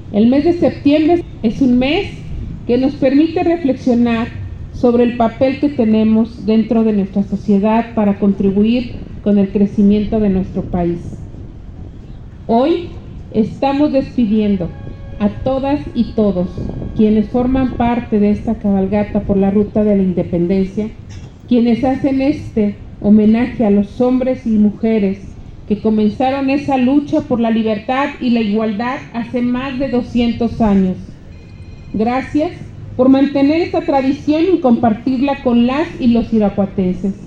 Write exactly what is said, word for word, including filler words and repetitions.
El mes de septiembre es un mes que nos permite reflexionar sobre el papel que tenemos dentro de nuestra sociedad para contribuir con el crecimiento de nuestro país. Hoy estamos despidiendo a todas y todos quienes forman parte de esta cabalgata por la ruta de la independencia, quienes hacen este homenaje a los hombres y mujeres que comenzaron esa lucha por la libertad y la igualdad hace más de doscientos años. Gracias por mantener esta tradición y compartirla con las y los irapuatenses.